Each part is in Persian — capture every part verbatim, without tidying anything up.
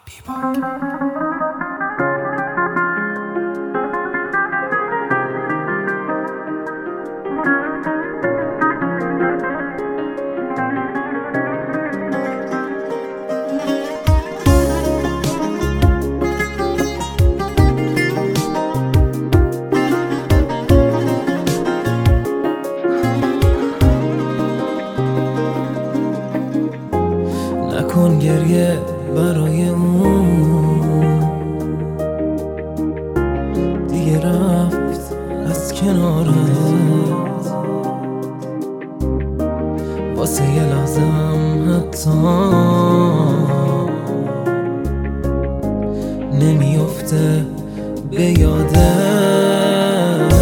نکن گریه برای اون، دیگه رفت از کنارت. واسه یه لحظه هم حتی نمیفته به یادت.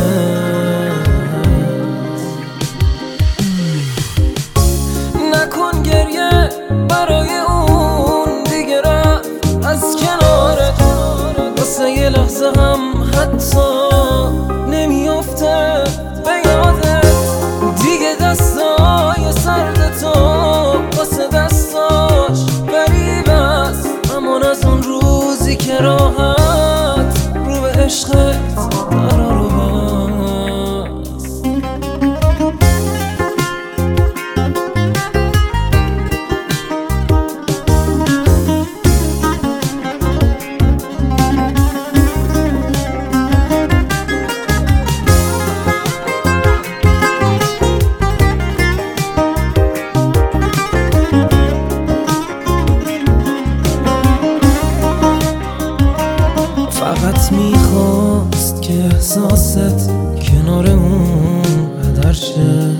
نکن گریه برای اون، دیگه رفت از کنارت. واسه یه لحظه هم حتی نمیفته به یادت. دیگه دستای سرد تو واسه دستاش غریب است، اما از اون روزی که راحت رو به عشقت قرار رو بست. فقط میخواست که احساست کنار اون هدر شه.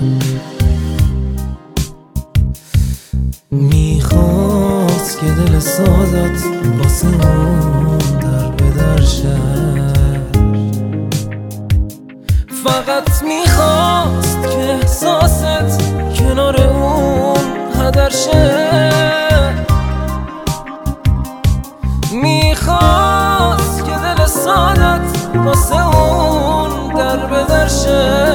میخواست که دل سازت واسه اون در به در شه. فقط میخواست که احساست کنار اون هدر شه. میخواست سادت واسه اون در به در شه.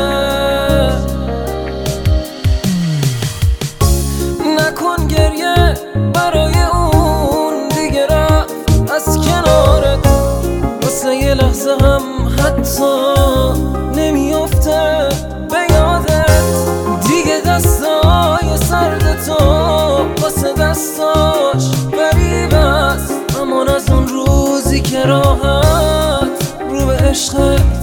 نکن گریه برای اون، دیگه رفت از کنارت. واسه یه لحظه هم حتی نمیفته به یادت. دیگه دستای سرد تو واسه دستاش غریب است، اما از اون روزی که راحت رو به عشقت